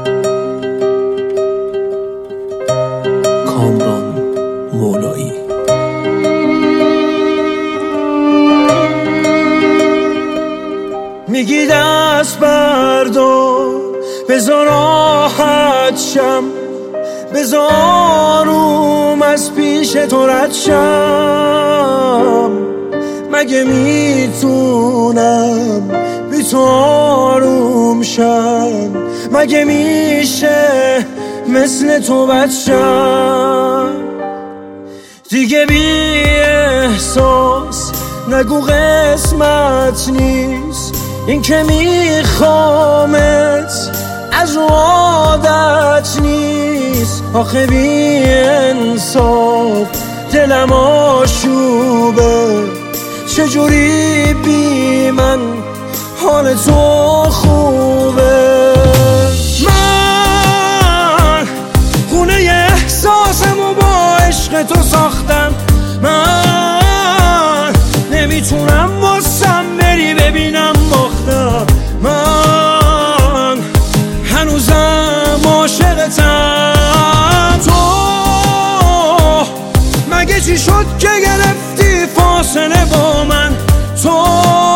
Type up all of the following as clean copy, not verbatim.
کامران مولایی. میگی دست بردار بذار راحت شم، بذار آروم از پیش تو رد شم. مگه میتونم بی تو آروم شم؟ مگه میشه مثل تو بد شم؟ دیگه بی احساس نگو قسمت نیست، این که میخوامت از عادت نیست. آخه بی انصاف دلم آشوبه، چجوری بی من حال تو خوبه؟ من خونه احساسمو با عشق تو ساختم، من نمیتونم واسم بری ببینم باختم. من هنوزم عاشقتم. تو مگه چی شد که گرفتی فاصله با من؟ تو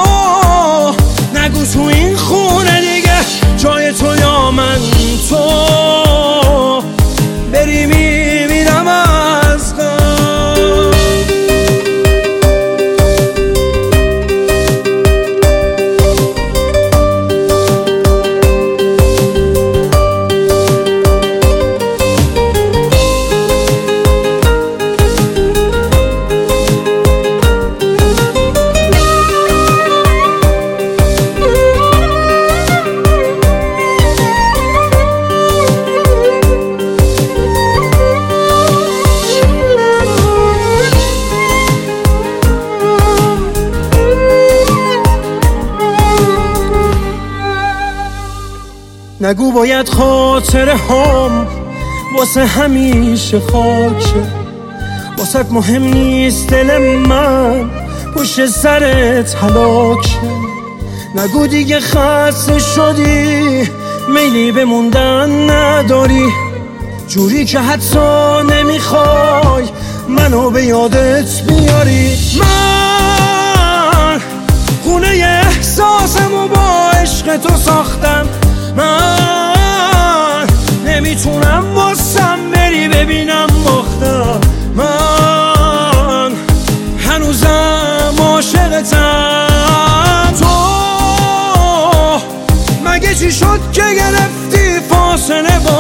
نگو تو این خونه دیگه جای تو یا من. تو بری میبینم از غم. نگو باید خاطره هم واسه همیشه خاکه، واسه مهم نیست دل من پشت سرت هلاکه. نگو دیگه خسته شدی میلی به موندن نداری، جوری که حتی نمیخوای منو به یادت بیاری. من خونه احساسمو با عشق تو ساختم، من نمیتونم واسم بری ببینم باختم. من هنوزم عاشقتم. تو مگه چی شد که گرفتی فاصله با